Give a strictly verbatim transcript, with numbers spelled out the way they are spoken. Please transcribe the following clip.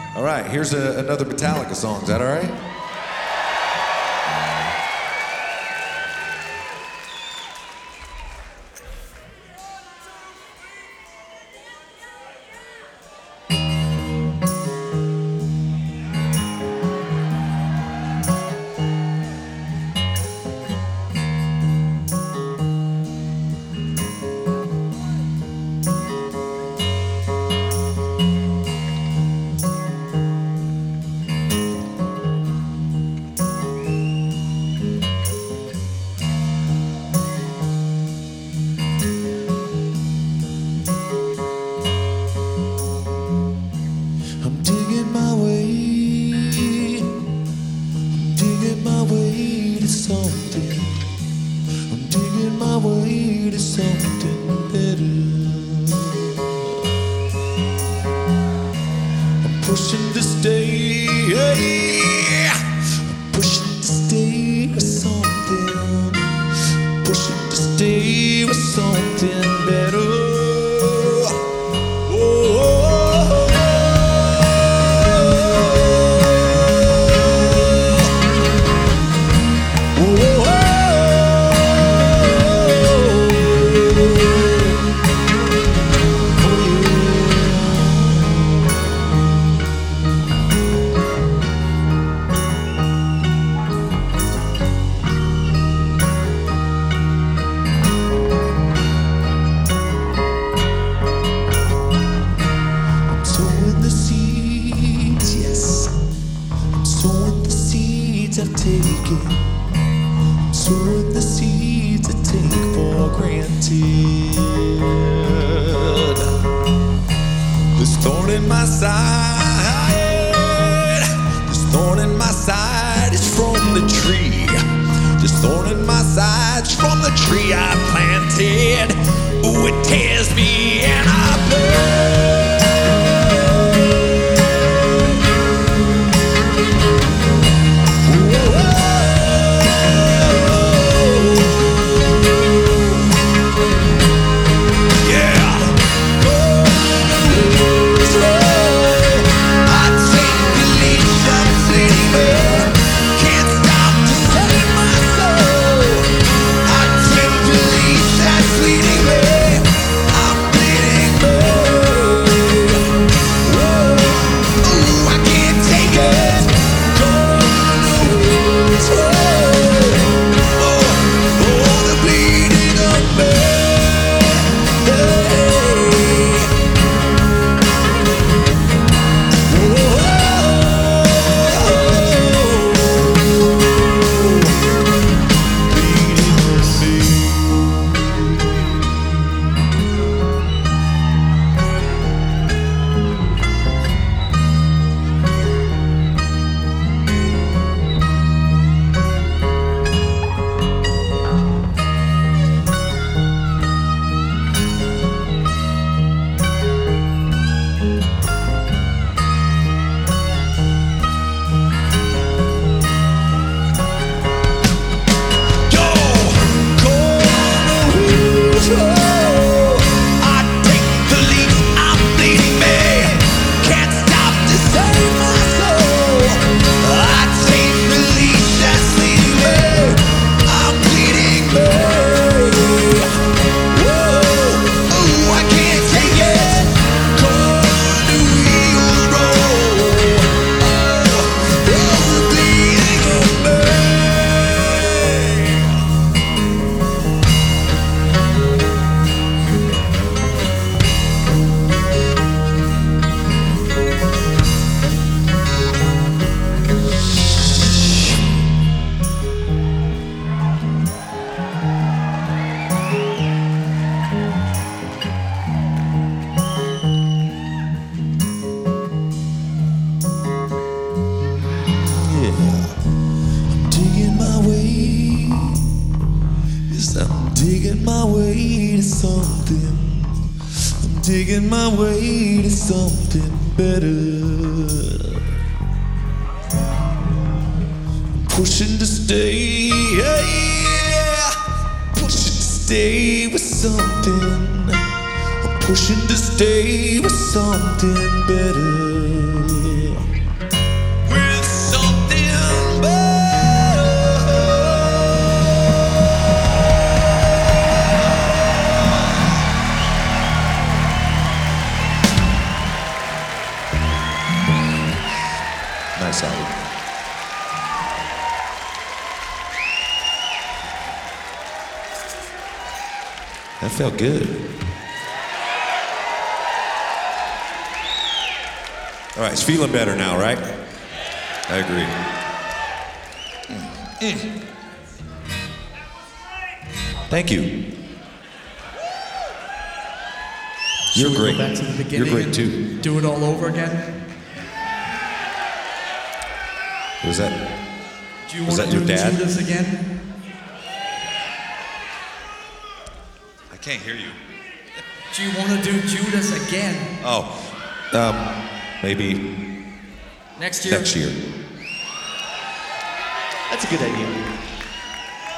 All right, here's a, another Metallica song. Is that all right? Something. I'm digging my way to something better. I'm pushing to stay. I'm pushing to stay with something. Pushing to stay with something better. I've taken, I'm sowing the seeds I take for granted. This thorn in my side, this thorn in my side is from the tree. This thorn in my side is from the tree I planted. Ooh, it tears me and I burn. I'm digging my way to something. I'm digging my way to something better. I'm pushing to stay, yeah. Pushing to stay with something. I'm pushing to stay with something better. nice album. That felt good. All right, it's feeling better now, right? I agree. Mm. Mm. Thank you. You're Should we great. Go back to the You're beginning great and too. Do it all over again. Was that? Do you Was want that to your do dad? Judas again? I can't hear you. Do you want to do Judas again Oh, um, maybe next year? next year. That's a good idea.